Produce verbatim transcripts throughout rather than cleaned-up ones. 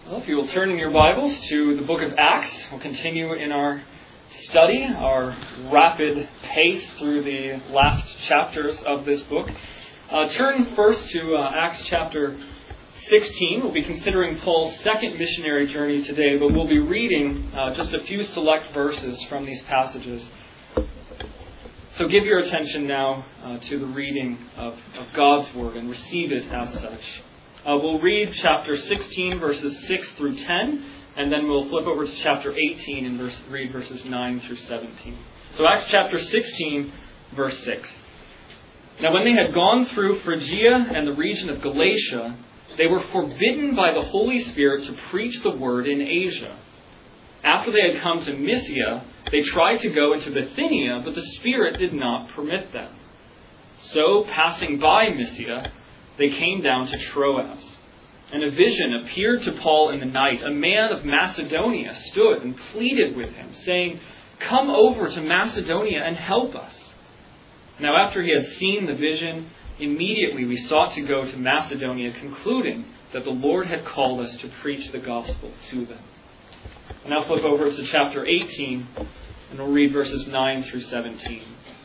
Well, if you will turn in your Bibles to the book of Acts, we'll continue in our study, our rapid pace through the last chapters of this book. Uh, turn first to uh, Acts chapter sixteen. We'll be considering Paul's second missionary journey today, but we'll be reading uh, just a few select verses from these passages. So give your attention now uh, to the reading of, of God's Word and receive it as such. Uh, we'll read chapter sixteen, verses six through ten, and then we'll flip over to chapter eighteen and verse, read verses nine through seventeen. So Acts chapter sixteen, verse six. Now when they had gone through Phrygia and the region of Galatia, they were forbidden by the Holy Spirit to preach the word in Asia. After they had come to Mysia, they tried to go into Bithynia, but the Spirit did not permit them. So, passing by Mysia, they came down to Troas. And a vision appeared to Paul in the night. A man of Macedonia stood and pleaded with him, saying, "Come over to Macedonia and help us." Now after he had seen the vision, immediately we sought to go to Macedonia, concluding that the Lord had called us to preach the gospel to them. And now flip over to chapter eighteen, and we'll read verses nine through seventeen.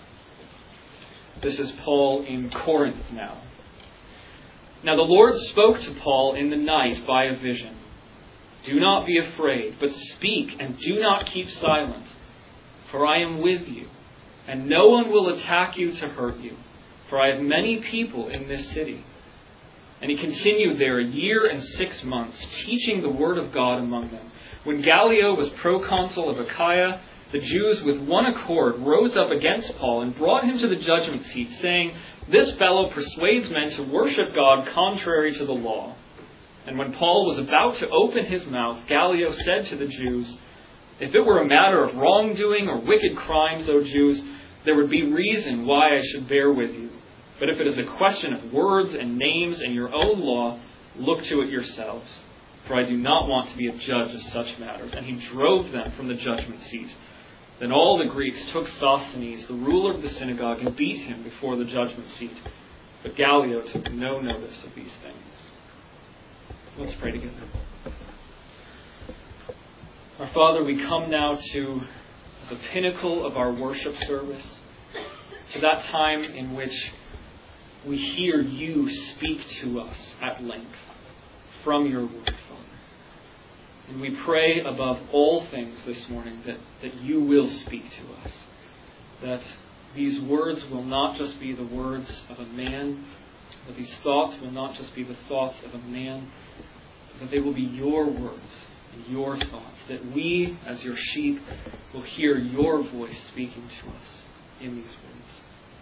This is Paul in Corinth now. Now the Lord spoke to Paul in the night by a vision. "Do not be afraid, but speak and do not keep silent. For I am with you, and no one will attack you to hurt you. For I have many people in this city." And he continued there a year and six months, teaching the word of God among them. When Gallio was proconsul of Achaia, the Jews with one accord rose up against Paul and brought him to the judgment seat, saying, "This fellow persuades men to worship God contrary to the law." And when Paul was about to open his mouth, Gallio said to the Jews, "If it were a matter of wrongdoing or wicked crimes, O Jews, there would be reason why I should bear with you. But if it is a question of words and names and your own law, look to it yourselves. For I do not want to be a judge of such matters." And he drove them from the judgment seat. Then all the Greeks took Sosthenes, the ruler of the synagogue, and beat him before the judgment seat. But Gallio took no notice of these things. Let's pray together. Our Father, we come now to the pinnacle of our worship service, to that time in which we hear you speak to us at length from your word, Father. And we pray above all things this morning that, that you will speak to us. That these words will not just be the words of a man, that these thoughts will not just be the thoughts of a man, but that they will be your words and your thoughts. That we, as your sheep, will hear your voice speaking to us in these words.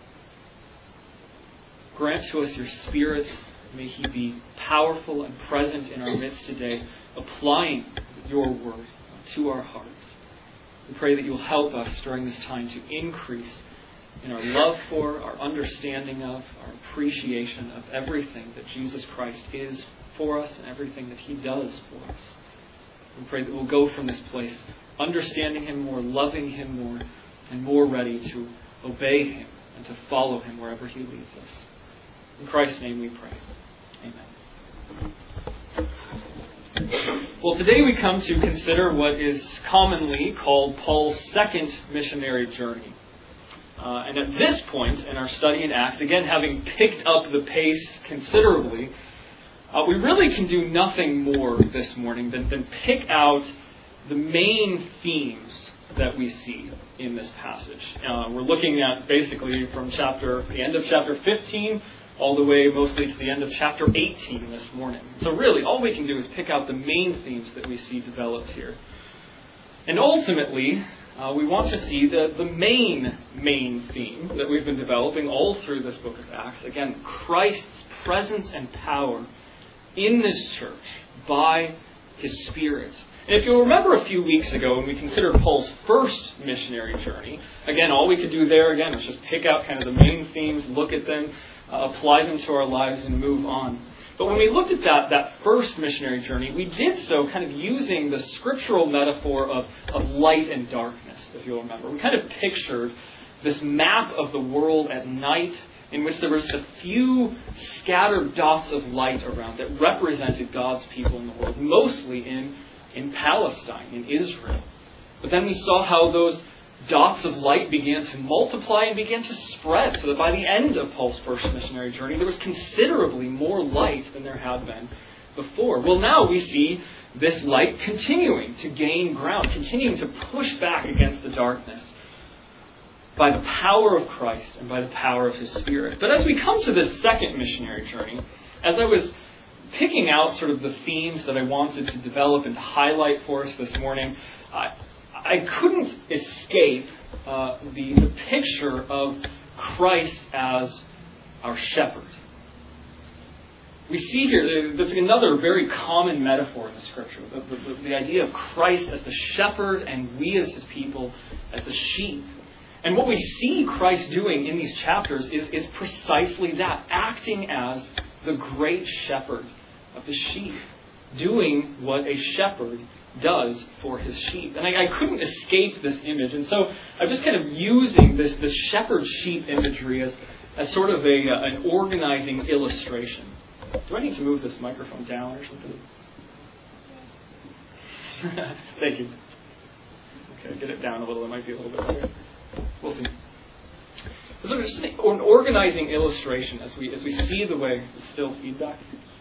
Grant to us your Spirit. May he be powerful and present in our midst today, applying your word to our hearts. We pray that you'll help us during this time to increase in our love for, our understanding of, our appreciation of everything that Jesus Christ is for us and everything that he does for us. We pray that we'll go from this place understanding him more, loving him more, and more ready to obey him and to follow him wherever he leads us. In Christ's name we pray. Amen. Well, today we come to consider what is commonly called Paul's second missionary journey. Uh, and at this point in our study in Acts, again having picked up the pace considerably, uh, we really can do nothing more this morning than, than pick out the main themes that we see in this passage. Uh, we're looking at basically from chapter the end of chapter fifteen all the way mostly to the end of chapter eighteen this morning. So really, all we can do is pick out the main themes that we see developed here. And ultimately, uh, we want to see the, the main, main theme that we've been developing all through this book of Acts. Again, Christ's presence and power in this church by his Spirit. And if you'll remember a few weeks ago when we considered Paul's first missionary journey, again, all we could do there, again, was just pick out kind of the main themes, look at them, uh, apply them to our lives, and move on. But when we looked at that, that first missionary journey, we did so kind of using the scriptural metaphor of, of light and darkness, if you'll remember. We kind of pictured this map of the world at night in which there was a few scattered dots of light around that represented God's people in the world, mostly in, in Palestine, in Israel. But then we saw how those dots of light began to multiply and began to spread, so that by the end of Paul's first missionary journey, there was considerably more light than there had been before. Well, now we see this light continuing to gain ground, continuing to push back against the darkness by the power of Christ and by the power of His Spirit. But as we come to this second missionary journey, as I was picking out sort of the themes that I wanted to develop and to highlight for us this morning, I, I couldn't escape uh, the, the picture of Christ as our shepherd. We see here, there's another very common metaphor in the Scripture, the, the, the idea of Christ as the shepherd and we as His people as the sheep. And what we see Christ doing in these chapters is, is precisely that, acting as the great shepherd of the sheep, doing what a shepherd does for his sheep. And I, I couldn't escape this image, and so I'm just kind of using this, this shepherd-sheep imagery as, as sort of a, uh, an organizing illustration. Do I need to move this microphone down or something? Thank you. Okay, get it down a little. It might be a little bit better. We'll see. So just an organizing illustration as we as we see the way. Still feedback.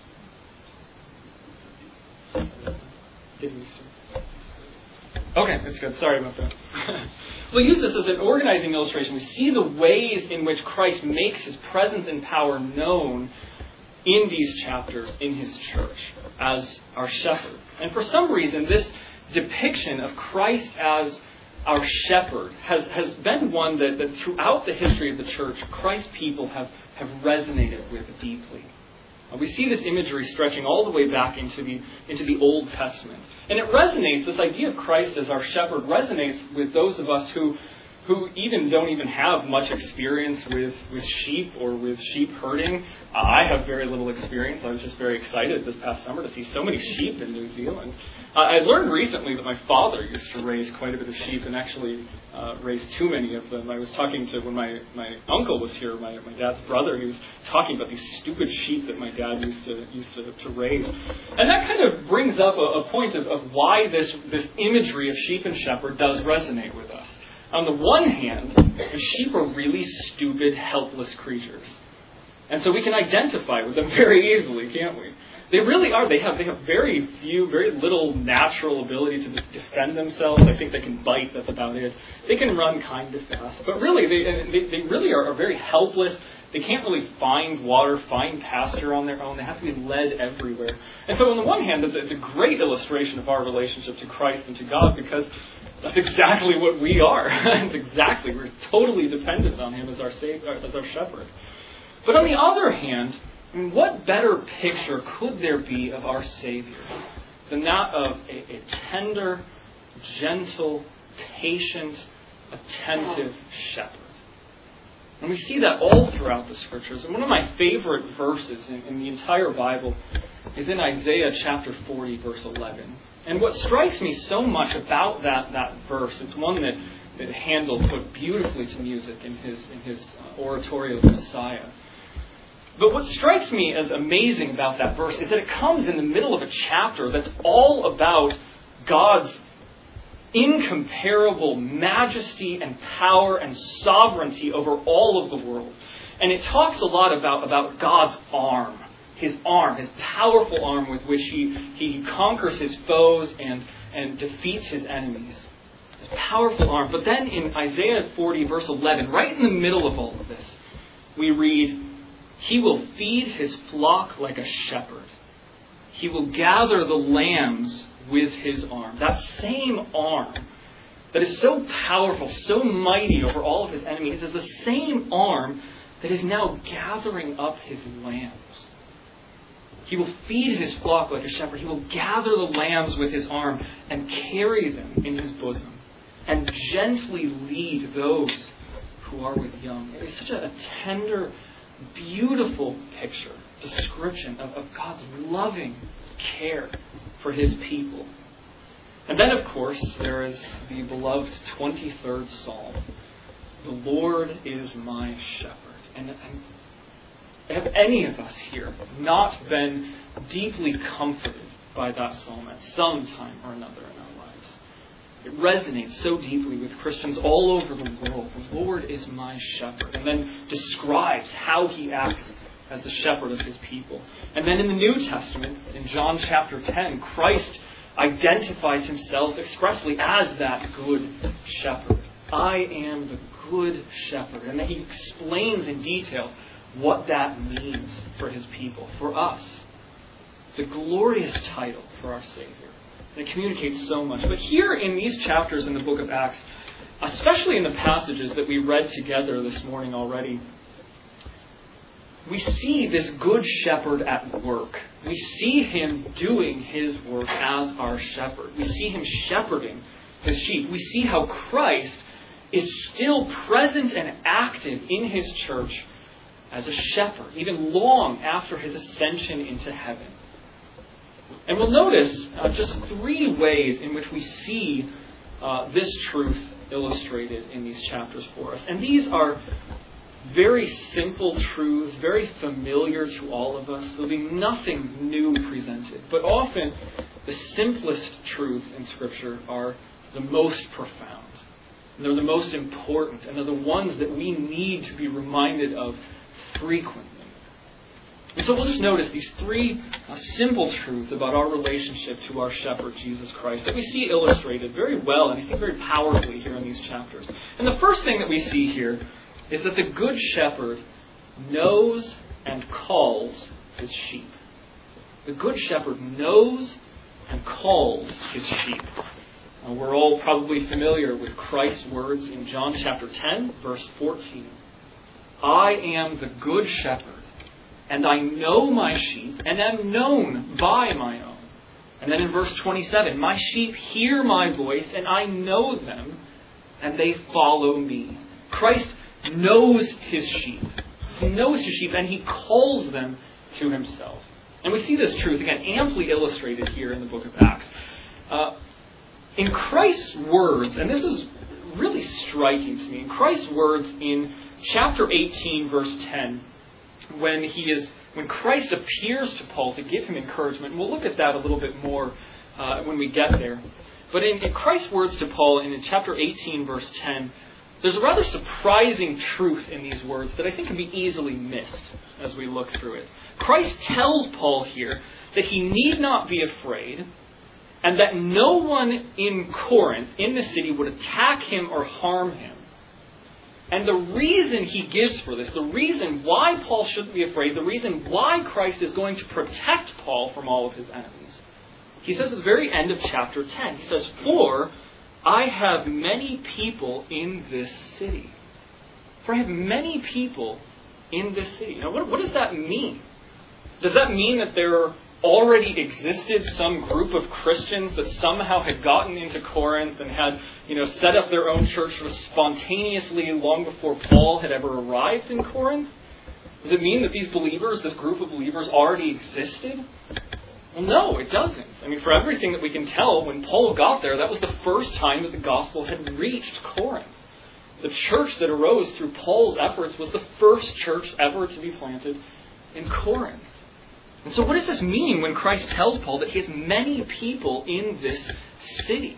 Okay, that's good. Sorry about that. We'll use this as an organizing illustration. We see the ways in which Christ makes His presence and power known in these chapters in His church as our shepherd. And for some reason, this depiction of Christ as our shepherd has, has been one that, that throughout the history of the church, Christ's people have, have resonated with deeply. Uh, we see this imagery stretching all the way back into the, into the Old Testament. And it resonates, this idea of Christ as our shepherd resonates with those of us who who even don't even have much experience with, with sheep or with sheep herding. Uh, I have very little experience. I was just very excited this past summer to see so many sheep in New Zealand. Uh, I learned recently that my father used to raise quite a bit of sheep and actually uh, raised too many of them. I was talking to, when my, my uncle was here, my, my dad's brother, he was talking about these stupid sheep that my dad used to used to, to raise. And that kind of brings up a, a point of, of why this, this imagery of sheep and shepherd does resonate with us. On the one hand, the sheep are really stupid, helpless creatures. And so we can identify with them very easily, can't we? They really are. They have they have very few, very little natural ability to defend themselves. I think they can bite, that's about it. They can run kind of fast. But really, they they, they really are, are very helpless. They can't really find water, find pasture on their own. They have to be led everywhere. And so on the one hand, the, the great illustration of our relationship to Christ and to God, because that's exactly what we are. That's exactly, we're totally dependent on Him as our savior, as our shepherd. But on the other hand, I mean, what better picture could there be of our Savior than that of a, a tender, gentle, patient, attentive shepherd? And we see that all throughout the Scriptures. And one of my favorite verses in, in the entire Bible is in Isaiah chapter forty, verse eleven. And what strikes me so much about that, that verse, it's one that, that Handel put beautifully to music in his, in his oratorio of Messiah. But what strikes me as amazing about that verse is that it comes in the middle of a chapter that's all about God's incomparable majesty and power and sovereignty over all of the world. And it talks a lot about, about God's arm, His arm, His powerful arm with which He, he conquers His foes and, and defeats His enemies. His powerful arm. But then in Isaiah forty, verse eleven, right in the middle of all of this, we read, He will feed His flock like a shepherd. He will gather the lambs with His arm. That same arm that is so powerful, so mighty over all of His enemies is the same arm that is now gathering up His lambs. He will feed His flock like a shepherd. He will gather the lambs with His arm and carry them in His bosom and gently lead those who are with young. It is such a tender, beautiful picture, description of, of God's loving care for His people. And then, of course, there is the beloved twenty-third Psalm. The Lord is my shepherd. And, and have any of us here not been deeply comforted by that psalm at some time or another in our lives? It resonates so deeply with Christians all over the world. The Lord is my shepherd. And then describes how he acts as the shepherd of his people. And then in the New Testament, in John chapter ten, Christ identifies himself expressly as that good shepherd. I am the good shepherd. And then he explains in detail what that means for his people, for us. It's a glorious title for our Savior. And it communicates so much. But here in these chapters in the book of Acts, especially in the passages that we read together this morning already, we see this good shepherd at work. We see him doing his work as our shepherd. We see him shepherding his sheep. We see how Christ is still present and active in his church as a shepherd, even long after his ascension into heaven. And we'll notice uh, just three ways in which we see uh, this truth illustrated in these chapters for us. And these are very simple truths, very familiar to all of us. There'll be nothing new presented. But often, the simplest truths in Scripture are the most profound. And they're the most important. And they're the ones that we need to be reminded of frequently. And so we'll just notice these three uh, simple truths about our relationship to our shepherd, Jesus Christ, that we see illustrated very well and I think very powerfully here in these chapters. And the first thing that we see here is that the good shepherd knows and calls his sheep. The good shepherd knows and calls his sheep. Uh, we're all probably familiar with Christ's words in John chapter ten, verse fourteen. I am the good shepherd, and I know my sheep, and am known by my own. And then in verse twenty-seven, my sheep hear my voice, and I know them, and they follow me. Christ knows his sheep. He knows his sheep, and he calls them to himself. And we see this truth, again, amply illustrated here in the book of Acts. Uh, in Christ's words, and this is really striking to me, in Christ's words in chapter eighteen, verse ten, when he is, when Christ appears to Paul to give him encouragement, and we'll look at that a little bit more uh, when we get there. But in, in Christ's words to Paul in, in chapter eighteen, verse ten, there's a rather surprising truth in these words that I think can be easily missed as we look through it. Christ tells Paul here that he need not be afraid, and that no one in Corinth, in the city, would attack him or harm him. And the reason he gives for this, the reason why Paul shouldn't be afraid, the reason why Christ is going to protect Paul from all of his enemies, he says at the very end of chapter ten, he says, for I have many people in this city. For I have many people in this city. Now, what, what does that mean? Does that mean that there already existed some group of Christians that somehow had gotten into Corinth and had, you know, set up their own church spontaneously long before Paul had ever arrived in Corinth? Does it mean that these believers, this group of believers, already existed? Well, no, it doesn't. I mean, for everything that we can tell, when Paul got there, that was the first time that the gospel had reached Corinth. The church that arose through Paul's efforts was the first church ever to be planted in Corinth. And so what does this mean when Christ tells Paul that he has many people in this city?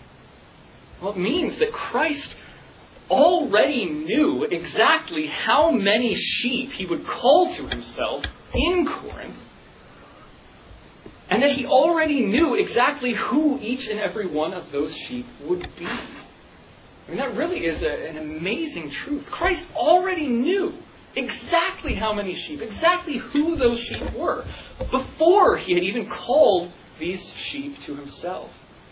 Well, it means that Christ already knew exactly how many sheep he would call to himself in Corinth, and that he already knew exactly who each and every one of those sheep would be. I mean, that really is a, an amazing truth. Christ already knew exactly how many sheep, exactly who those sheep were, before he had even called these sheep to himself.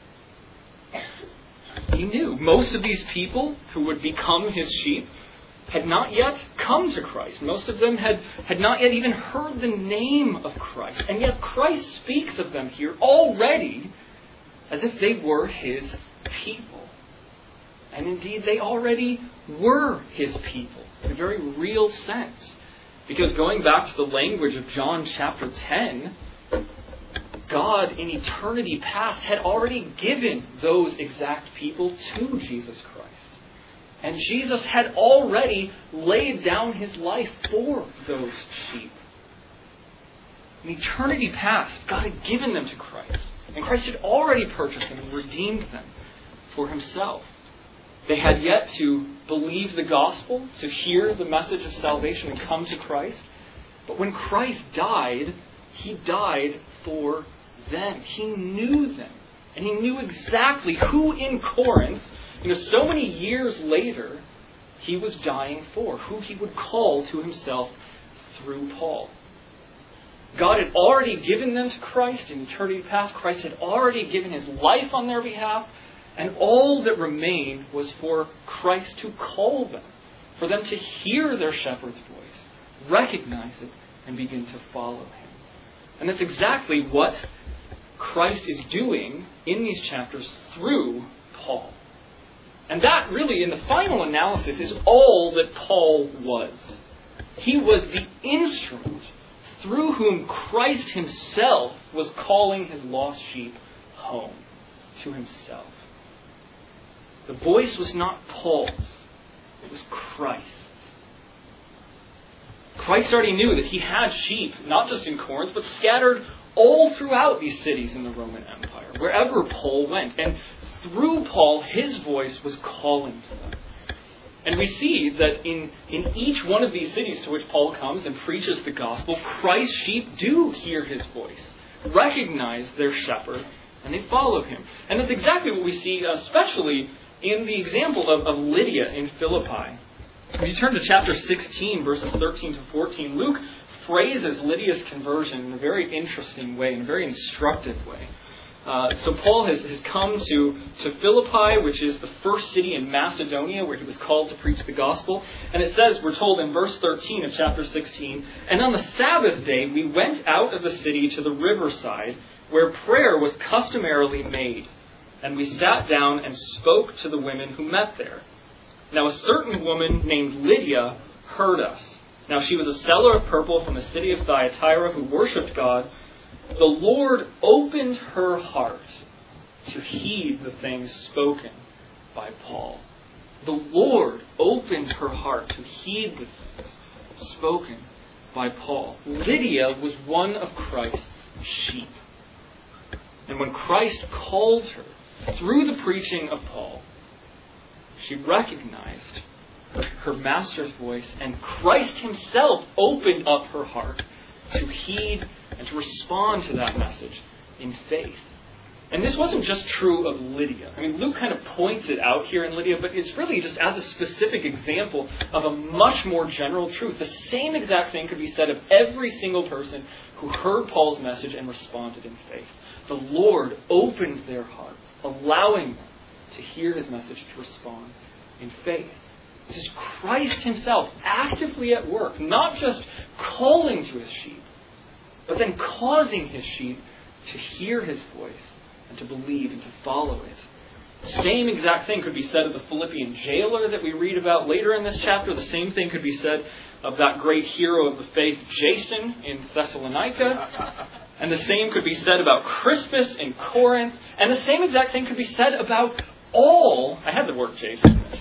He knew most of these people who would become his sheep had not yet come to Christ. Most of them had, had not yet even heard the name of Christ. And yet Christ speaks of them here already as if they were his people. And indeed, they already were his people in a very real sense. Because going back to the language of John chapter ten, God in eternity past had already given those exact people to Jesus Christ. And Jesus had already laid down his life for those sheep. In eternity past, God had given them to Christ. And Christ had already purchased them and redeemed them for himself. They had yet to believe the gospel, to hear the message of salvation and come to Christ. But when Christ died, he died for them. He knew them. And he knew exactly who in Corinth, you know, so many years later, he was dying for, who he would call to himself through Paul. God had already given them to Christ in eternity past. Christ had already given his life on their behalf. And all that remained was for Christ to call them, for them to hear their shepherd's voice, recognize it, and begin to follow him. And that's exactly what Christ is doing in these chapters through Paul. And that really, in the final analysis, is all that Paul was. He was the instrument through whom Christ himself was calling his lost sheep home to himself. The voice was not Paul's, it was Christ's. Christ already knew that he had sheep, not just in Corinth, but scattered all throughout these cities in the Roman Empire, wherever Paul went. And through Paul, his voice was calling to them. And we see that in, in each one of these cities to which Paul comes and preaches the gospel, Christ's sheep do hear his voice, recognize their shepherd, and they follow him. And that's exactly what we see, especially in the example of, of Lydia in Philippi. When you turn to chapter sixteen, verses thirteen to fourteen, Luke phrases Lydia's conversion in a very interesting way, in a very instructive way. Uh, so Paul has, has come to, to Philippi, which is the first city in Macedonia where he was called to preach the gospel. And it says, we're told in verse thirteen of chapter sixteen, "And on the Sabbath day we went out of the city to the riverside, where prayer was customarily made. And we sat down and spoke to the women who met there. Now a certain woman named Lydia heard us. Now she was a seller of purple from the city of Thyatira who worshipped God. The Lord opened her heart to heed the things spoken by Paul." The Lord opened her heart to heed the things spoken by Paul. Lydia was one of Christ's sheep. And when Christ called her through the preaching of Paul, she recognized her, her master's voice, and Christ himself opened up her heart to heed and to respond to that message in faith. And this wasn't just true of Lydia. I mean, Luke kind of points it out here in Lydia, but it's really just as a specific example of a much more general truth. The same exact thing could be said of every single person who heard Paul's message and responded in faith. The Lord opened their hearts, allowing them to hear his message, to respond in faith. This is Christ himself actively at work, not just calling to his sheep, but then causing his sheep to hear his voice and to believe and to follow it. The same exact thing could be said of the Philippian jailer that we read about later in this chapter. The same thing could be said of that great hero of the faith, Jason, in Thessalonica. And the same could be said about Crispus in Corinth. And the same exact thing could be said about all... I had the word Jason in this.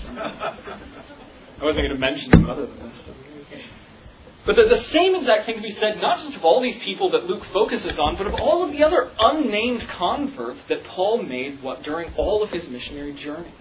I wasn't going to mention them other than this. But the, the same exact thing can be said not just of all these people that Luke focuses on, but of all of the other unnamed converts that Paul made what, during all of his missionary journeys.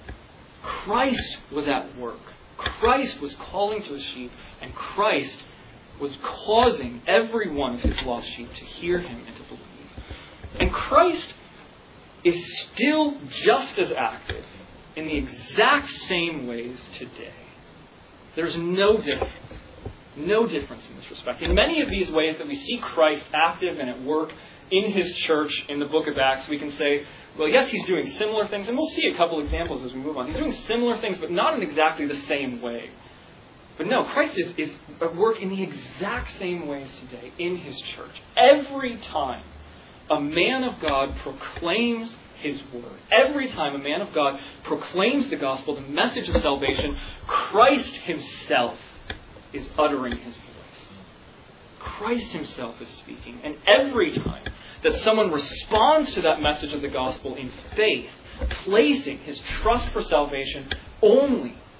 Christ was at work. Christ was calling to his sheep, and Christ was causing every one of his lost sheep to hear him and to believe. And Christ is still just as active in the exact same ways today. There's no difference. No difference in this respect. In many of these ways that we see Christ active and at work in his church in the book of Acts, we can say, well, yes, he's doing similar things, and we'll see a couple examples as we move on. He's doing similar things, but not in exactly the same way. But no, Christ is, is at work in the exact same ways today in his church. Every time a man of God proclaims his word, every time a man of God proclaims the gospel, the message of salvation, Christ himself is uttering his voice. Christ himself is speaking. And every time that someone responds to that message of the gospel in faith, placing his trust for salvation only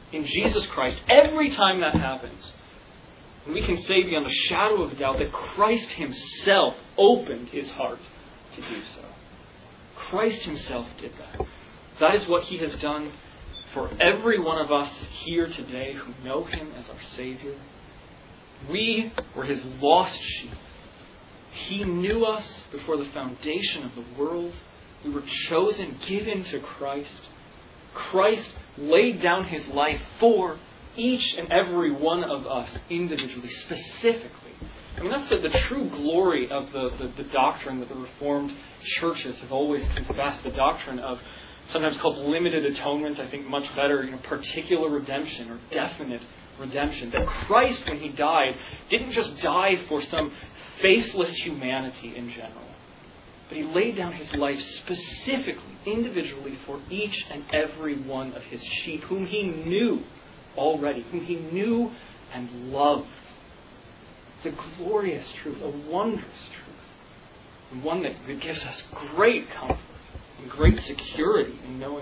in Jesus Christ, every time that happens, and we can say beyond a shadow of a doubt that Christ himself opened his heart to do so. Christ himself did that. That is what he has done for every one of us here today who know him as our Savior. We were his lost sheep. He knew us before the foundation of the world. We were chosen, given to Christ. Christ laid down his life for each and every one of us individually, specifically. I mean, that's the, the true glory of the, the, the doctrine that the Reformed churches have always confessed, the doctrine of sometimes called limited atonement, I think much better, you know, particular redemption or definite redemption. That Christ, when he died, didn't just die for some faceless humanity in general, but he laid down his life specifically, individually, for each and every one of his sheep, whom he knew already, whom he knew and loved. It's a glorious truth, a wondrous truth, and one that, that gives us great comfort and great security in knowing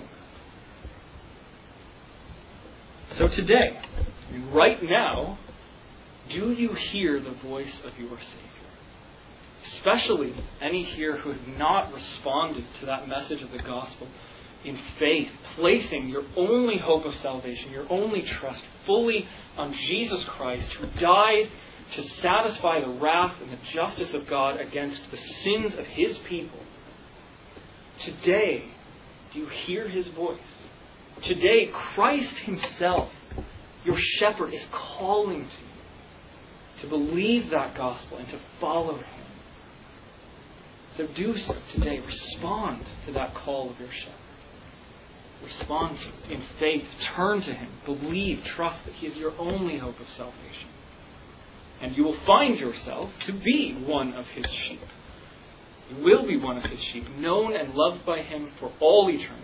that. So today, right now, do you hear the voice of your Savior? Especially any here who have not responded to that message of the gospel in faith, placing your only hope of salvation, your only trust fully on Jesus Christ, who died to satisfy the wrath and the justice of God against the sins of his people. Today, do you hear his voice? Today, Christ himself, your shepherd, is calling to you to believe that gospel and to follow him. So do so today. Respond to that call of your shepherd. Respond in faith. Turn to him. Believe, trust that he is your only hope of salvation. And you will find yourself to be one of his sheep. You will be one of his sheep, known and loved by him for all eternity.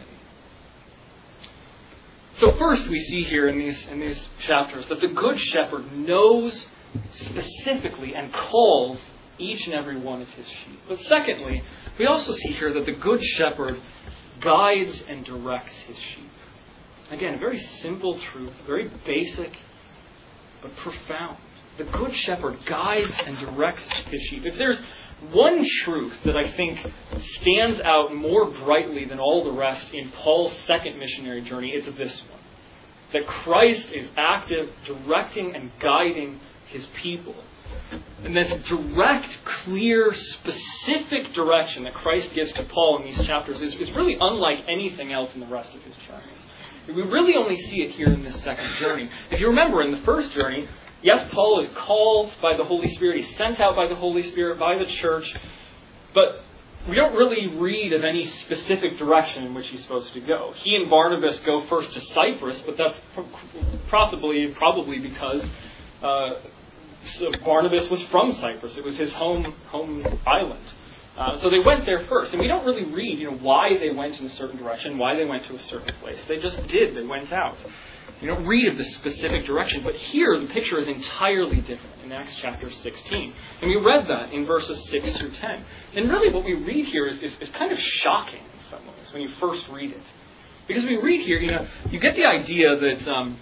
So first we see here in these, in these chapters that the Good Shepherd knows specifically and calls each and every one of his sheep. But secondly, we also see here that the Good Shepherd guides and directs his sheep. Again, a very simple truth, very basic, but profound. The Good Shepherd guides and directs his sheep. If there's one truth that I think stands out more brightly than all the rest in Paul's second missionary journey, it's this one. That Christ is active, directing and guiding his people. And this direct, clear, specific direction that Christ gives to Paul in these chapters is, is really unlike anything else in the rest of his journeys. We really only see it here in this second journey. If you remember, in the first journey, yes, Paul is called by the Holy Spirit. He's sent out by the Holy Spirit, by the church. But we don't really read of any specific direction in which he's supposed to go. He and Barnabas go first to Cyprus, but that's possibly, probably because uh, Barnabas was from Cyprus. It was his home home island. Uh, so they went there first. And we don't really read, you know, why they went in a certain direction, why they went to a certain place. They just did. They went out. You don't read of the specific direction. But here, the picture is entirely different in Acts chapter sixteen. And we read that in verses six through ten. And really what we read here is, is, is kind of shocking in some ways when you first read it. Because we read here, you know, you get the idea that um,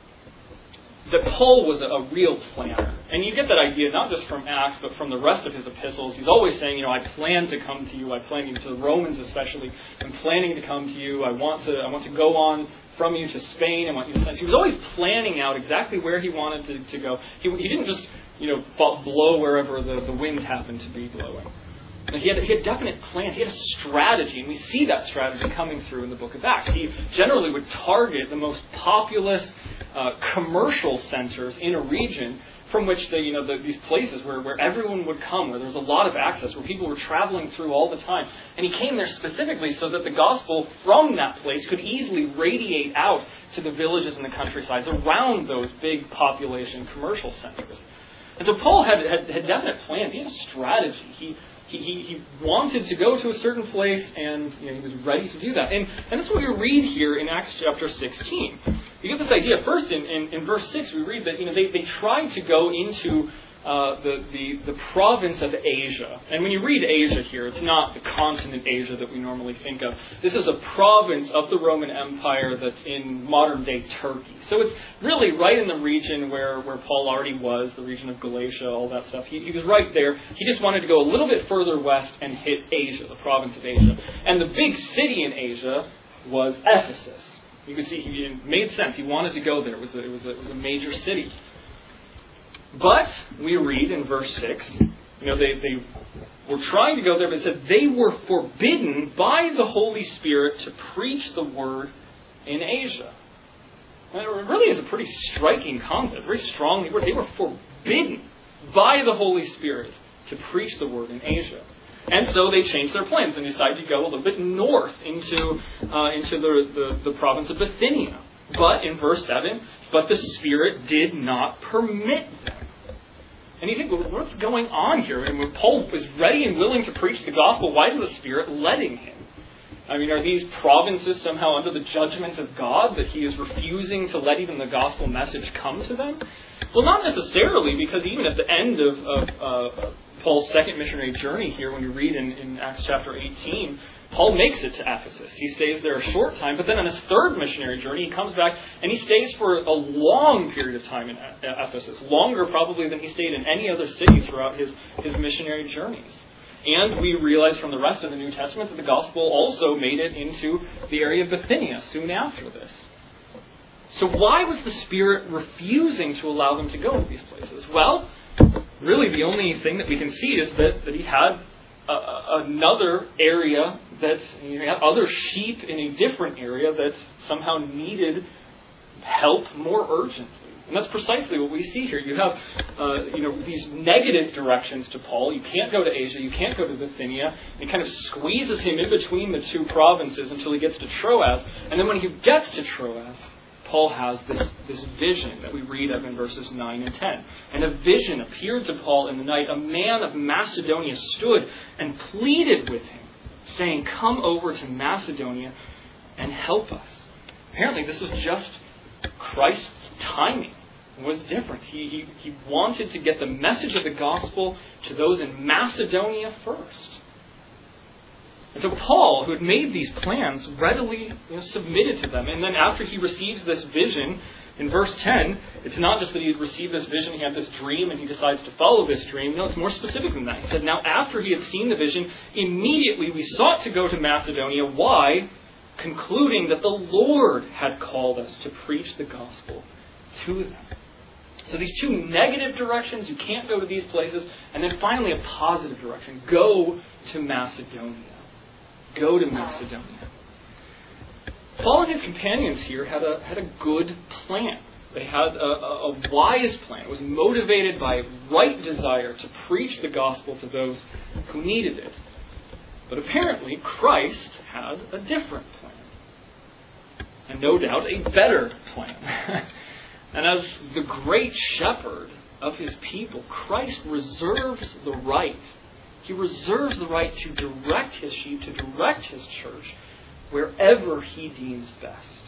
that Paul was a, a real planner. And you get that idea not just from Acts, but from the rest of his epistles. He's always saying, you know, I plan to come to you. I plan to the Romans especially. I'm planning to come to you. I want to I want to go on from you to Spain. I want you to send. He was always planning out exactly where he wanted to, to go. He, he didn't just, you know, blow wherever the, the wind happened to be blowing. He had, he had definite plans. He had a strategy, and we see that strategy coming through in the book of Acts. He generally would target the most populous uh, commercial centers in a region from which the, you know, the, these places where, where everyone would come, where there was a lot of access, where people were traveling through all the time. And he came there specifically so that the gospel from that place could easily radiate out to the villages and the countrysides around those big population commercial centers. And so Paul had, had, had definite plans. He had a strategy. He He, he, he wanted to go to a certain place, and you know, he was ready to do that. And, and that's what we read here in Acts chapter sixteen. You get this idea. First, in, in, in verse six, we read that you know they, they tried to go into uh, the, the, the province of Asia. And when you read Asia here, it's not the continent Asia that we normally think of. This is a province of the Roman Empire that's in modern-day Turkey. So it's really right in the region where, where Paul already was, the region of Galatia, all that stuff. He, he was right there. He just wanted to go a little bit further west and hit Asia, the province of Asia. And the big city in Asia was Ephesus. You can see it made sense. He wanted to go there. It was a, it was a, it was a major city. But we read in verse six, you know, they, they were trying to go there, but it said they were forbidden by the Holy Spirit to preach the word in Asia. And it really is a pretty striking concept, very strongly worded. They were forbidden by the Holy Spirit to preach the word in Asia. And so they changed their plans and decided to go a little bit north into, uh, into the, the, the province of Bithynia. But in verse seven, but the Spirit did not permit them. And you think, well, what's going on here? And when Paul was ready and willing to preach the gospel, why is the Spirit letting him? I mean, are these provinces somehow under the judgment of God, that he is refusing to let even the gospel message come to them? Well, not necessarily, because even at the end of, of uh, Paul's second missionary journey here, when you read in, in Acts chapter eighteen, Paul makes it to Ephesus. He stays there a short time, but then on his third missionary journey, he comes back and he stays for a long period of time in Ephesus, longer probably than he stayed in any other city throughout his, his missionary journeys. And we realize from the rest of the New Testament that the gospel also made it into the area of Bithynia soon after this. So why was the Spirit refusing to allow them to go to these places? Well, really the only thing that we can see is that, that he had Uh, another area that, you know, other sheep in a different area that somehow needed help more urgently. And that's precisely what we see here. You have, uh, you know, these negative directions to Paul. You can't go to Asia. You can't go to Bithynia. It kind of squeezes him in between the two provinces until he gets to Troas. And then when he gets to Troas, Paul has this, this vision that we read of in verses nine and ten. And a vision appeared to Paul in the night. A man of Macedonia stood and pleaded with him, saying, "Come over to Macedonia and help us." Apparently, this was just Christ's timing. It was different. He, he, he wanted to get the message of the gospel to those in Macedonia first. And so Paul, who had made these plans, readily, you know, submitted to them. And then after he receives this vision, in verse ten, it's not just that he had received this vision, he had this dream, and he decides to follow this dream. No, it's more specific than that. He said, now after he had seen the vision, immediately we sought to go to Macedonia. Why? Concluding that the Lord had called us to preach the gospel to them. So these two negative directions, you can't go to these places, and then finally a positive direction, go to Macedonia. Go to Macedonia. Paul and his companions here had a had a good plan. They had a, a, a wise plan. It was motivated by right desire to preach the gospel to those who needed it. But apparently Christ had a different plan. And no doubt a better plan. And as the great shepherd of his people, Christ reserves the right He reserves the right to direct his sheep, to direct his church, wherever he deems best.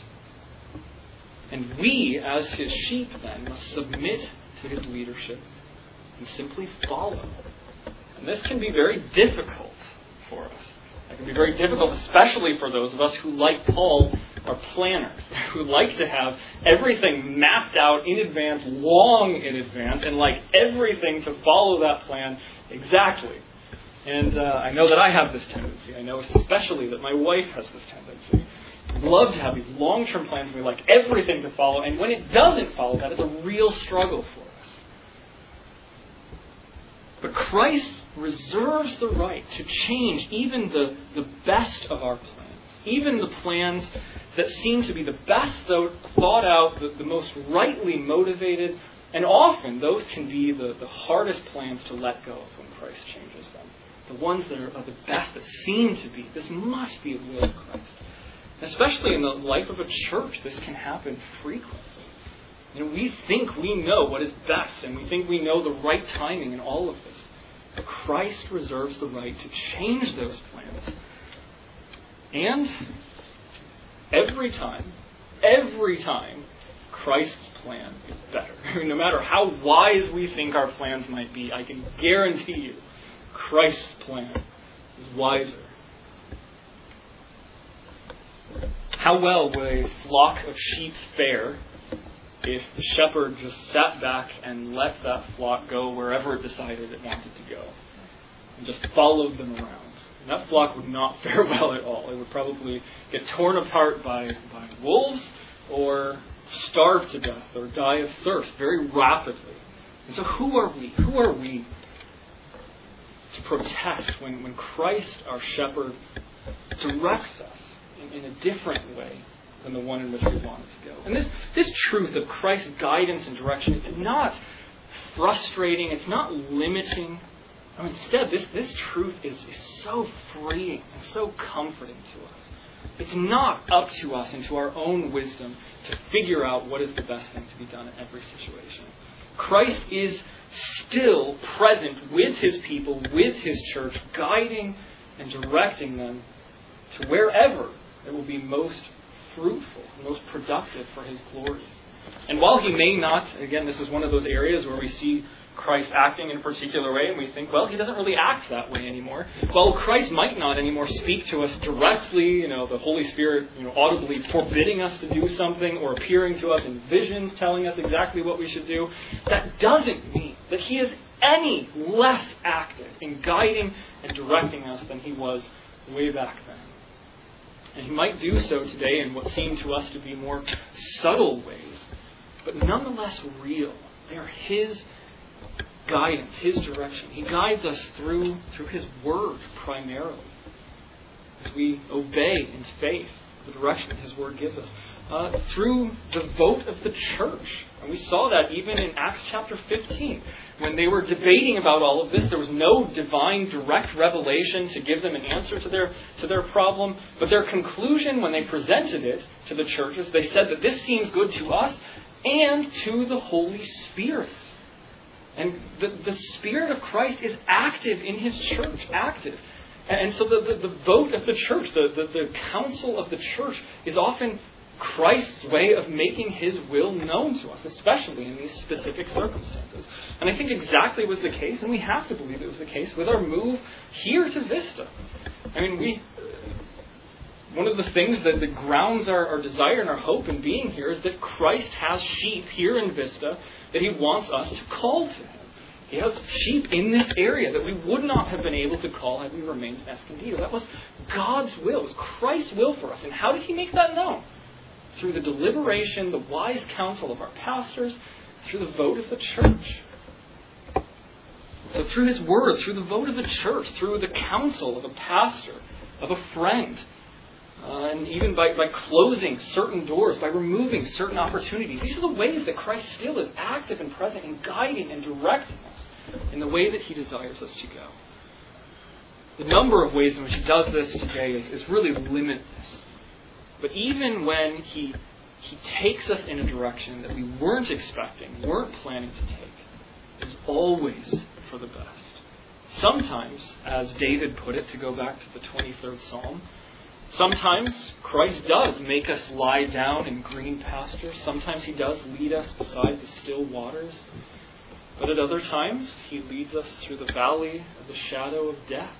And we, as his sheep, then, must submit to his leadership and simply follow. And this can be very difficult for us. It can be very difficult, especially for those of us who, like Paul, are planners, who like to have everything mapped out in advance, long in advance, and like everything to follow that plan exactly. And uh, I know that I have this tendency. I know especially that my wife has this tendency. We love to have these long-term plans and we like everything to follow. And when it doesn't follow that, it's a real struggle for us. But Christ reserves the right to change even the, the best of our plans. Even the plans that seem to be the best thought out, the, the most rightly motivated. And often those can be the, the hardest plans to let go of when Christ changes them. The ones that are, are the best, that seem to be. This must be the will of Christ. Especially in the life of a church, this can happen frequently. You know, we think we know what is best, and we think we know the right timing in all of this. But Christ reserves the right to change those plans. And every time, every time, Christ's plan is better. I mean, no matter how wise we think our plans might be, I can guarantee you Christ's plan is wiser. How well would a flock of sheep fare if the shepherd just sat back and let that flock go wherever it decided it wanted to go and just followed them around? And that flock would not fare well at all. It would probably get torn apart by, by wolves or starve to death or die of thirst very rapidly. And so who are we? Who are we to protest when, when Christ, our shepherd, directs us in, in a different way than the one in which we want it to go? And this, this truth of Christ's guidance and direction, it's not frustrating, it's not limiting. No, instead, this, this truth is, is so freeing and so comforting to us. It's not up to us and to our own wisdom to figure out what is the best thing to be done in every situation. Christ is still present with His people, with His church, guiding and directing them to wherever it will be most fruitful, most productive for His glory. And while He may not, again, this is one of those areas where we see Christ acting in a particular way, and we think, well, He doesn't really act that way anymore. Well, Christ might not anymore speak to us directly, you know, the Holy Spirit, you know, audibly forbidding us to do something or appearing to us in visions telling us exactly what we should do. That doesn't mean that He is any less active in guiding and directing us than He was way back then. And He might do so today in what seem to us to be more subtle ways, but nonetheless real. They are His guidance, His direction. He guides us through through His Word primarily, as we obey in faith the direction that His Word gives us, uh, through the vote of the church. And we saw that even in Acts chapter fifteen. When they were debating about all of this, there was no divine direct revelation to give them an answer to their to their problem. But their conclusion when they presented it to the churches, they said that this seems good to us and to the Holy Spirit. And the, the Spirit of Christ is active in His church, active. And so the, the, the vote of the church, the, the, the counsel of the church is often Christ's way of making His will known to us, especially in these specific circumstances. And I think exactly was the case, and we have to believe it was the case, with our move here to Vista. I mean, we... One of the things that, that grounds our, our desire and our hope in being here is that Christ has sheep here in Vista that He wants us to call to Him. He has sheep in this area that we would not have been able to call had we remained in Escondido. That was God's will. It was Christ's will for us. And how did He make that known? Through the deliberation, the wise counsel of our pastors, through the vote of the church. So through His Word, through the vote of the church, through the counsel of a pastor, of a friend, Uh, and even by, by closing certain doors, by removing certain opportunities. These are the ways that Christ still is active and present in guiding and directing us in the way that He desires us to go. The number of ways in which He does this today is, is really limitless. But even when He He takes us in a direction that we weren't expecting, weren't planning to take, it's always for the best. Sometimes, as David put it, to go back to the twenty-third Psalm, sometimes Christ does make us lie down in green pastures. Sometimes He does lead us beside the still waters. But at other times, He leads us through the valley of the shadow of death.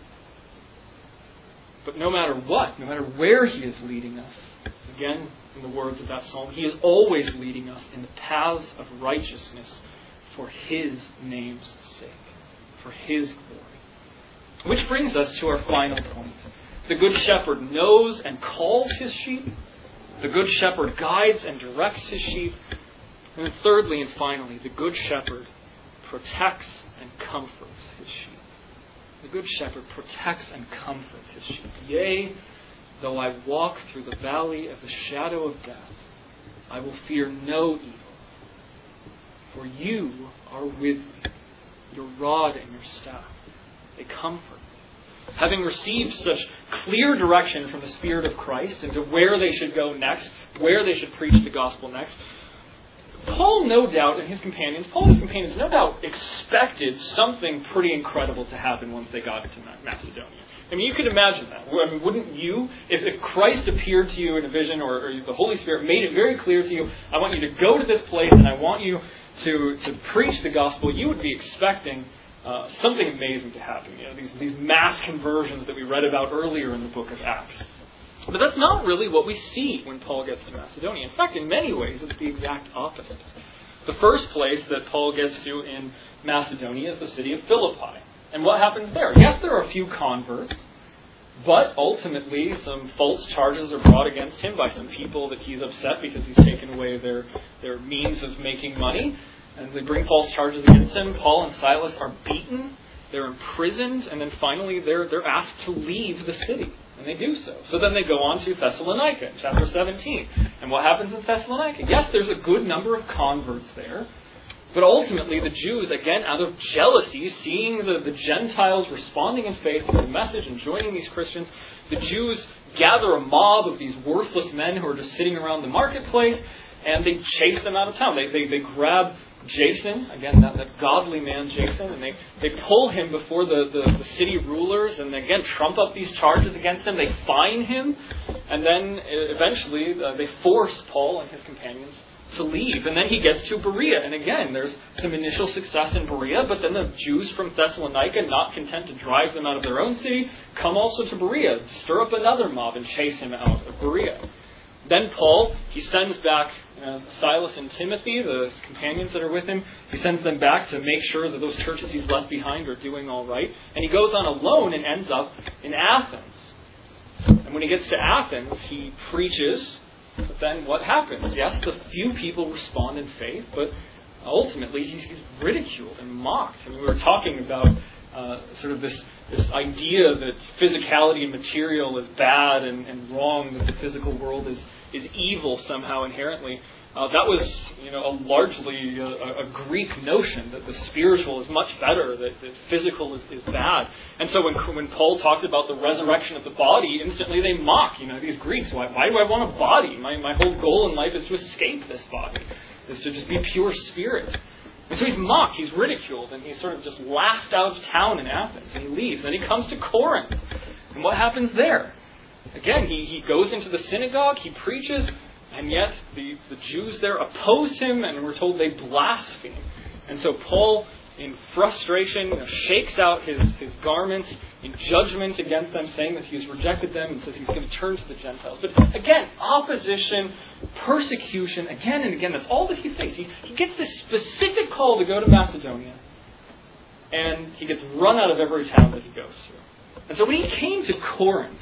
But no matter what, no matter where He is leading us, again, in the words of that psalm, He is always leading us in the paths of righteousness for His name's sake, for His glory. Which brings us to our final point. The Good Shepherd knows and calls His sheep. The Good Shepherd guides and directs His sheep. And then thirdly and finally, the Good Shepherd protects and comforts His sheep. The Good Shepherd protects and comforts His sheep. Yea, though I walk through the valley of the shadow of death, I will fear no evil. For you are with me. Your rod and your staff, they comfort me. Having received such clear direction from the Spirit of Christ into where they should go next, where they should preach the gospel next, Paul, no doubt, and his companions, Paul and his companions, no doubt expected something pretty incredible to happen once they got to Macedonia. I mean, you could imagine that. I mean, wouldn't you? If, if Christ appeared to you in a vision, or, or the Holy Spirit made it very clear to you, I want you to go to this place and I want you to, to preach the gospel, you would be expecting uh, something amazing to happen. You know, these, these mass conversions that we read about earlier in the book of Acts. But that's not really what we see when Paul gets to Macedonia. In fact, in many ways, it's the exact opposite. The first place that Paul gets to in Macedonia is the city of Philippi. And what happens there? Yes, there are a few converts, but ultimately some false charges are brought against him by some people that he's upset because he's taken away their, their means of making money. And they bring false charges against him. Paul and Silas are beaten, they're imprisoned, and then finally they're, they're asked to leave the city. And they do so. So then they go on to Thessalonica, chapter seventeen. And what happens in Thessalonica? Yes, there's a good number of converts there. But ultimately, the Jews, again, out of jealousy, seeing the, the Gentiles responding in faith to the message and joining these Christians, the Jews gather a mob of these worthless men who are just sitting around the marketplace, and they chase them out of town. They, they, they grab Jason, again, that, that godly man Jason, and they, they pull him before the, the, the city rulers, and they, again, trump up these charges against him. They fine him, and then eventually uh, they force Paul and his companions to leave. And then he gets to Berea. And again, there's some initial success in Berea, but then the Jews from Thessalonica, not content to drive them out of their own city, come also to Berea, stir up another mob and chase him out of Berea. Then Paul, he sends back uh, Silas and Timothy, the companions that are with him. He sends them back to make sure that those churches he's left behind are doing all right. And he goes on alone and ends up in Athens. And when he gets to Athens, he preaches. But then what happens? Yes, the few people respond in faith, but ultimately he's, he's ridiculed and mocked. I mean, we were talking about uh, sort of this, this idea that physicality and material is bad and, and wrong, that the physical world is, is evil somehow inherently. Uh, that was, you know, a largely a, a Greek notion that the spiritual is much better, that the physical is, is bad. And so when when Paul talked about the resurrection of the body, instantly they mock, you know, these Greeks. Why, why do I want a body? My my whole goal in life is to escape this body, is to just be pure spirit. And so he's mocked, he's ridiculed, and he's sort of just laughed out of town in Athens, and he leaves. And he comes to Corinth. And what happens there? Again, he, he goes into the synagogue, he preaches, and yet the, the Jews there oppose him, and we're told they blaspheme. And so Paul, in frustration, you know, shakes out his, his garments in judgment against them, saying that he's rejected them, and says he's going to turn to the Gentiles. But again, opposition, persecution, again and again, that's all that he faced. He, he gets this specific call to go to Macedonia, and he gets run out of every town that he goes to. And so when he came to Corinth,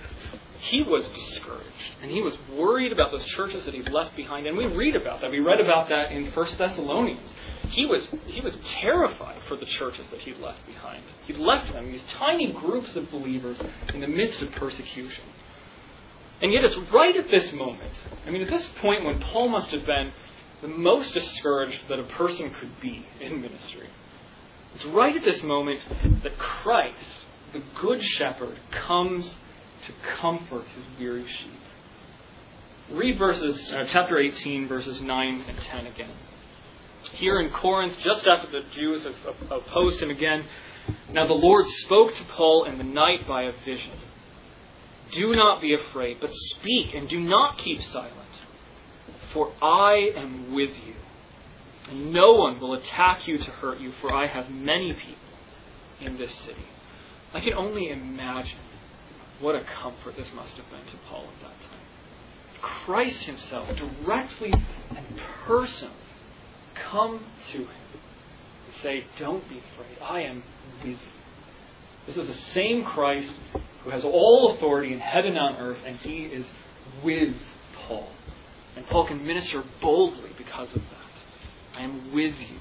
he was discouraged. And he was worried about those churches that he'd left behind. And we read about that. We read about that in First Thessalonians. He was he was terrified for the churches that he'd left behind. He'd left them, these tiny groups of believers, in the midst of persecution. And yet it's right at this moment, I mean, at this point when Paul must have been the most discouraged that a person could be in ministry, it's right at this moment that Christ, the Good Shepherd, comes to comfort his weary sheep. Read verses, uh, chapter eighteen, verses nine and ten again. Here in Corinth, just after the Jews have opposed him again, now the Lord spoke to Paul in the night by a vision. Do not be afraid, but speak and do not keep silent, for I am with you, and no one will attack you to hurt you, for I have many people in this city. I can only imagine what a comfort this must have been to Paul at that time. Christ himself, directly and personally, come to him and say, don't be afraid, I am with you. This is the same Christ who has all authority in heaven and on earth, and he is with Paul. And Paul can minister boldly because of that. I am with you.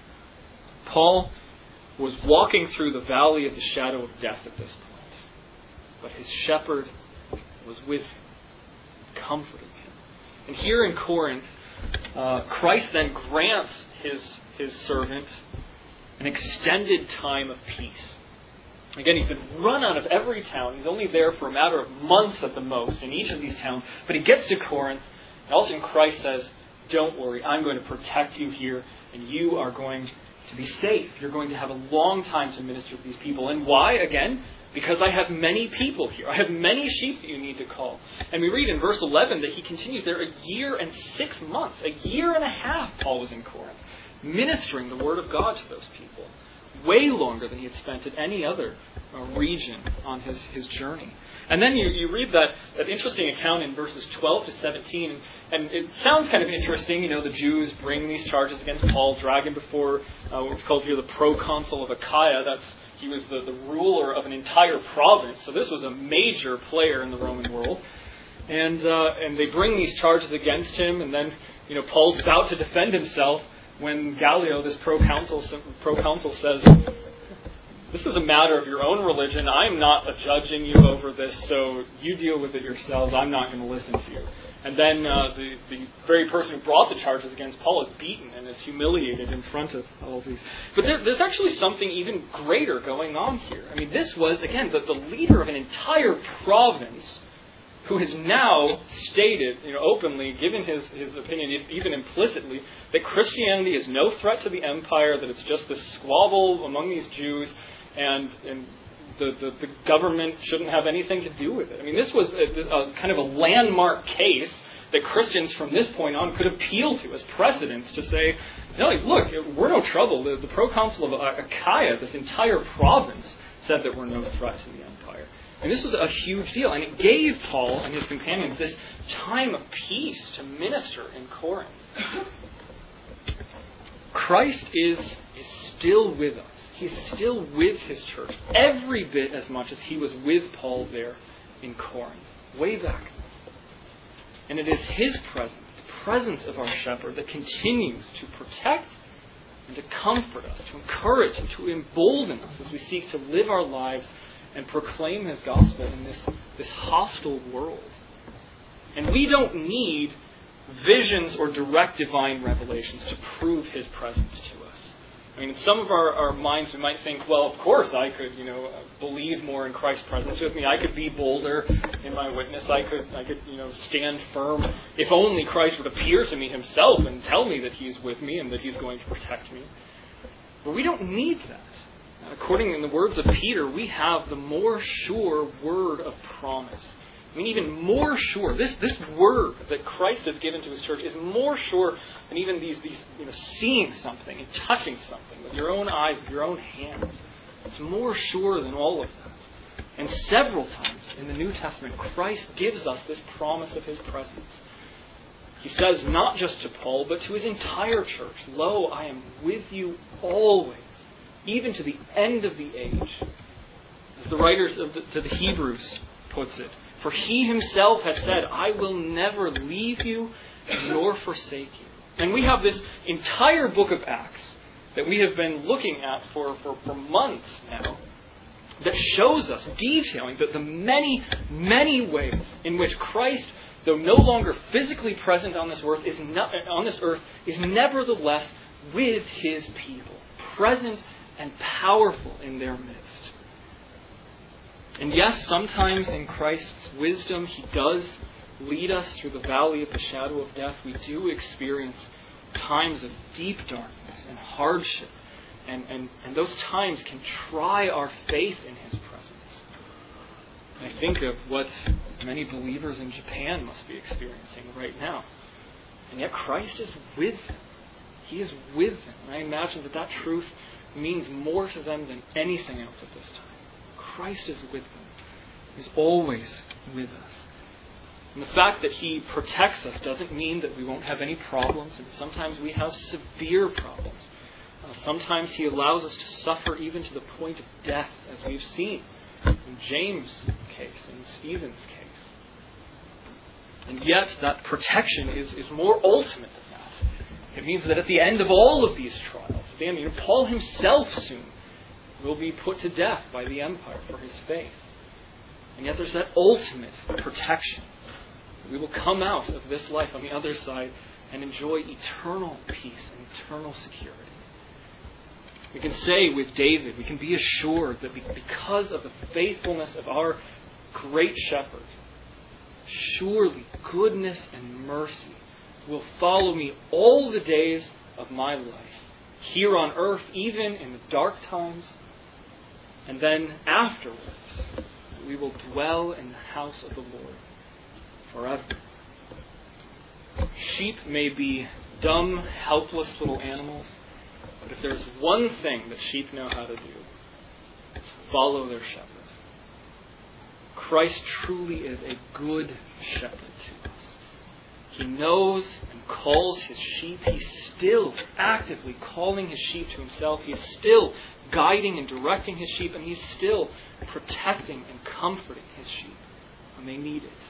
Paul was walking through the valley of the shadow of death at this point, but his shepherd was with him, comforting him. And here in Corinth, uh, Christ then grants his, his servant an extended time of peace. Again, he's been run out of every town. He's only there for a matter of months at the most in each of these towns. But he gets to Corinth, and all of a sudden Christ says, don't worry, I'm going to protect you here, and you are going to be safe. You're going to have a long time to minister to these people. And why? Again, because I have many people here. I have many sheep that you need to call. And we read in verse eleven that he continues there a year and six months. A year and a half Paul was in Corinth, ministering the word of God to those people. Way longer than he had spent at any other uh, region on his, his journey. And then you, you read that, that interesting account in verses twelve to seventeen, and, and it sounds kind of interesting. You know, the Jews bring these charges against Paul, drag him before uh, what's called here the proconsul of Achaia. That's He was the, the ruler of an entire province, so this was a major player in the Roman world. And uh, and they bring these charges against him, and then you know Paul's about to defend himself when Gallio, this proconsul, proconsul says, "This is a matter of your own religion. I'm not judging you over this, so you deal with it yourselves. I'm not going to listen to you." And then uh, the, the very person who brought the charges against Paul is beaten and is humiliated in front of all these. But there, there's actually something even greater going on here. I mean, this was, again, the, the leader of an entire province who has now stated, you know, openly, given his, his opinion, even implicitly, that Christianity is no threat to the empire, that it's just this squabble among these Jews, and, and the, the, the government shouldn't have anything to do with it. I mean, this was a, a kind of a landmark case that Christians from this point on could appeal to as precedents to say, no, look, we're no trouble. The, the proconsul of Achaia, this entire province, said that we're no threat to the empire. And this was a huge deal. And it gave Paul and his companions this time of peace to minister in Corinth. Christ is, is still with us. He's still with his church every bit as much as he was with Paul there in Corinth, way back. And it is his presence, the presence of our shepherd, that continues to protect and to comfort us, to encourage and to embolden us as we seek to live our lives and proclaim his gospel in this, this hostile world. And we don't need visions or direct divine revelations to prove his presence to us. I mean, in some of our, our minds, we might think, well, of course I could, you know, believe more in Christ's presence with me. I could be bolder in my witness. I could, I could, you know, stand firm. If only Christ would appear to me himself and tell me that he's with me and that he's going to protect me. But we don't need that. According in the words of Peter, we have the more sure word of promise. I mean, even more sure. This this word that Christ has given to his church is more sure than even these, these you know, seeing something and touching something with your own eyes, with your own hands. It's more sure than all of that. And several times in the New Testament, Christ gives us this promise of his presence. He says not just to Paul, but to his entire church, "Lo, I am with you always, even to the end of the age." As the writers of the, to the Hebrews puts it, "For he himself has said, I will never leave you nor forsake you." And we have this entire book of Acts that we have been looking at for, for, for months now that shows us, detailing that the many, many ways in which Christ, though no longer physically present on this earth, is not, on this earth, is nevertheless with his people, present and powerful in their midst. And yes, sometimes in Christ's wisdom, he does lead us through the valley of the shadow of death. We do experience times of deep darkness and hardship. And, and, and those times can try our faith in his presence. And I think of what many believers in Japan must be experiencing right now. And yet Christ is with them. He is with them. And I imagine that that truth means more to them than anything else at this time. Christ is with them. He's always with us. And the fact that he protects us doesn't mean that we won't have any problems. And sometimes we have severe problems. Uh, sometimes he allows us to suffer even to the point of death, as we've seen in James' case, in Stephen's case. And yet that protection is, is more ultimate than that. It means that at the end of all of these trials, at the end, you know, Paul himself soon will be put to death by the empire for his faith. And yet there's that ultimate protection. We will come out of this life on the other side and enjoy eternal peace and eternal security. We can say with David, we can be assured that because of the faithfulness of our great shepherd, surely goodness and mercy will follow me all the days of my life, here on earth, even in the dark times, and then afterwards, we will dwell in the house of the Lord forever. Sheep may be dumb, helpless little animals, but if there's one thing that sheep know how to do, it's follow their shepherd. Christ truly is a good shepherd to us. He knows and calls his sheep. He's still actively calling his sheep to himself. He's still guiding and directing his sheep, and he's still protecting and comforting his sheep when they need it.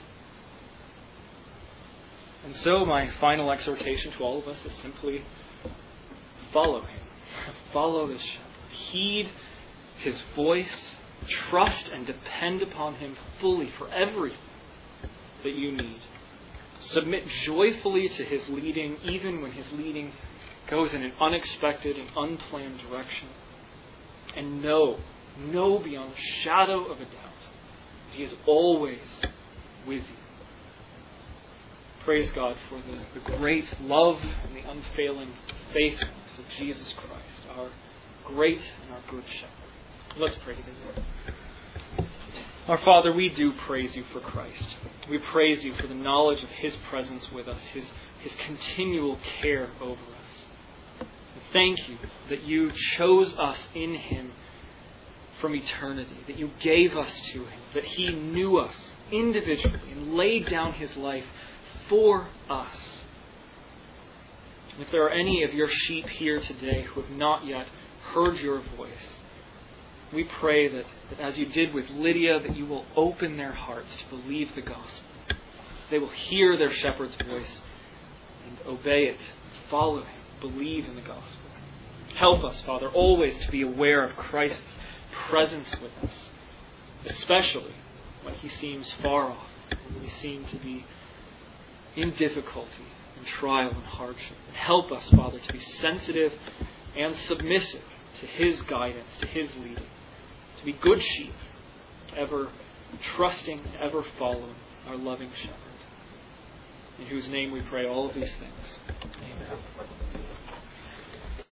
And so my final exhortation to all of us is simply follow him. Follow this shepherd. Heed his voice. Trust and depend upon him fully for everything that you need. Submit joyfully to his leading, even when his leading goes in an unexpected and unplanned direction. And know, know beyond a shadow of a doubt that he is always with you. Praise God for the, the great love and the unfailing faithfulness of Jesus Christ, our great and our good shepherd. Let's pray together. Our Father, we do praise you for Christ. We praise you for the knowledge of his presence with us, his, his continual care over us. And thank you that you chose us in him from eternity, that you gave us to him, that he knew us individually and laid down his life for us. If there are any of your sheep here today who have not yet heard your voice, we pray that, that as you did with Lydia, that you will open their hearts to believe the gospel. They will hear their shepherd's voice and obey it, follow him, believe in the gospel. Help us, Father, always to be aware of Christ's presence with us, especially when he seems far off, when we seem to be in difficulty and trial and hardship. And help us, Father, to be sensitive and submissive to his guidance, to his leading. To be good sheep, ever trusting, ever following our loving shepherd, in whose name we pray all of these things. Amen.